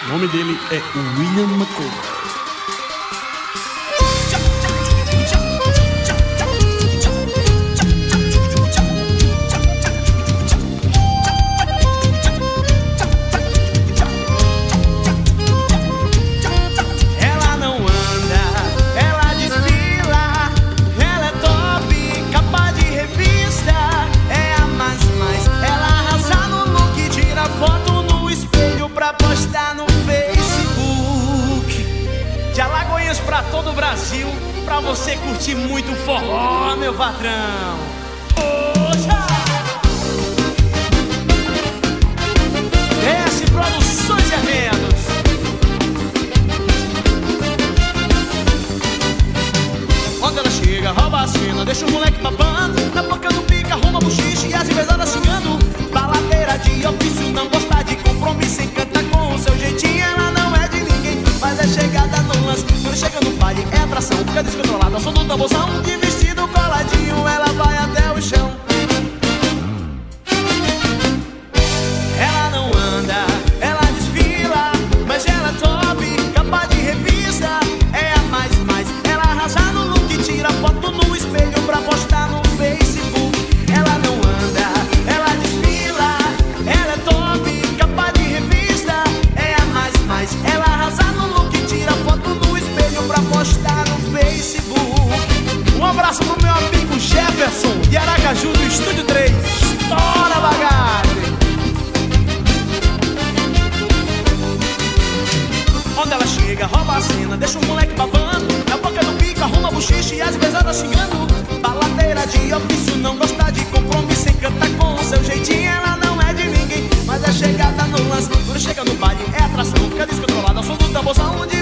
O nome dele é William McCoy. De Alagoinhas pra todo o Brasil, pra você curtir muito forró, meu patrão. Oxa! S Produções e Eventos. Onde ela chega, rouba a cena, deixa o moleque babando. Na boca do pica, arruma bochiche e as empresadas xingando. Baladeira de ofício, não gosta de compromisso, encanta com o seu jeitinho. Ela não é de ninguém, mas é chegada no lance. Quando chega no baile é atração, fica descontrolada, som do tamborzão. De vestido coladinho, ela vai até o chão. Ela não anda, ela desfila, mas ela é top, capa de revista. É a mais, ela arrasa no look, tira foto no espelho pra postar no Facebook. Ela não anda, ela desfila, ela é top, capa de revista. É a mais, ela arrasa no look, tira foto no espelho pra postar no Facebook. Um abraço pro meu amigo Jefferson, de Aracaju, do Estúdio 3. Estoura, bagagem! Onde ela chega, rouba a cena, deixa o moleque babando. Na boca do pico, arruma bochiche e as pesadas xingando. Baladeira de ofício, não gosta de compromisso, encanta com o seu jeitinho. Ela não é de ninguém, mas é chegada no lance. Quando chega no baile é atração, fica descontrolada, som do tamborzão.